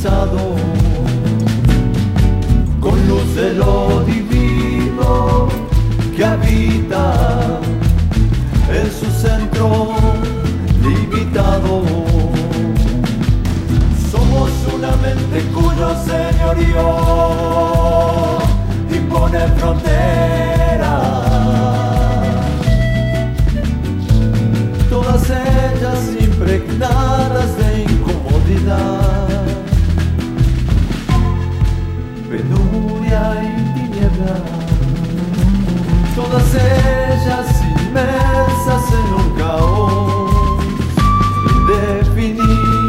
energizado con luz de lo divino que habita en su centro limitado. Somos una mente cuyo señorío impone fronteras, todas ellas impregnadas de incomodidad, penuria y tiniebla, todas ellas inmersas en un caos indefinido.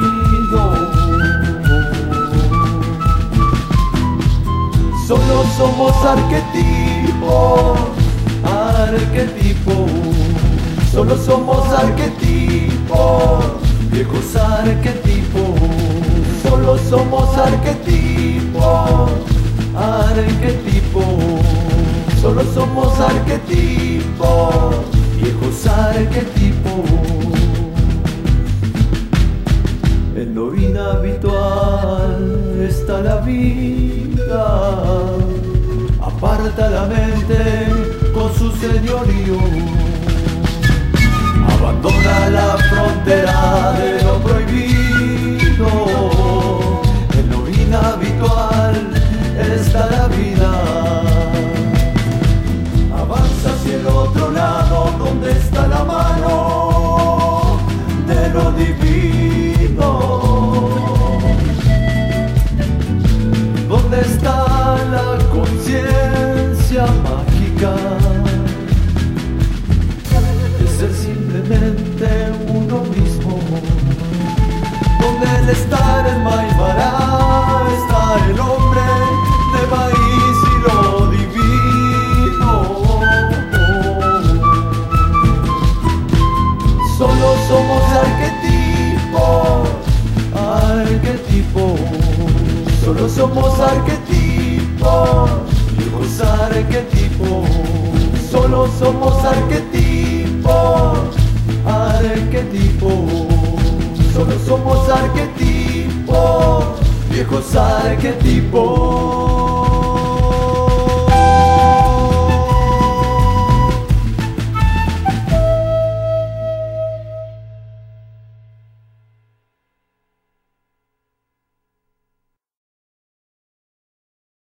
Solo somos arquetipos, arquetipos. Solo somos arquetipos, viejos arquetipos. Solo somos arquetipos, arquetipos. Solo somos arquetipos, viejos arquetipos. En lo inhabitual está la vida, aparta la mente con su señorío, abandona la frontera de lo prohibido. En lo inhabitual está la vida, avanza hacia el otro lado donde está la mano de lo divino. ¿Dónde está la conciencia mágica de ser simplemente uno mismo? Donde el estar en Maimará está el hombre de maíz y lo divino. Solo somos arquetipos, arquetipos. Solo somos arquetipos, viejos arquetipos. Solo somos arquetipos, arquetipos. Solo somos arquetipos, viejos arquetipos.